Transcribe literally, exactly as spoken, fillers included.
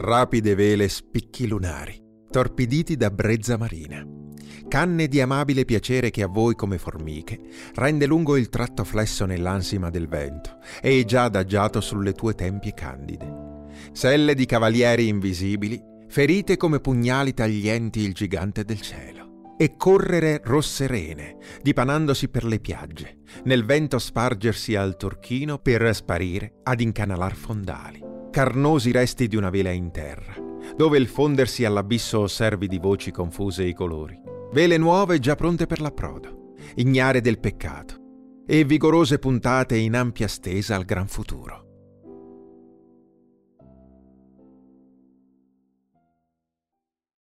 rapide vele spicchi lunari, torpiditi da brezza marina, canne di amabile piacere che a voi come formiche rende lungo il tratto flesso nell'ansima del vento e già adagiato sulle tue tempie candide. Selle di cavalieri invisibili, ferite come pugnali taglienti il gigante del cielo, e correre rosse rene, dipanandosi per le piagge, nel vento spargersi al turchino per sparire ad incanalar fondali, carnosi resti di una vela in terra, dove il fondersi all'abisso osservi di voci confuse i colori, vele nuove già pronte per l'approdo, ignare del peccato, e vigorose puntate in ampia stesa al gran futuro.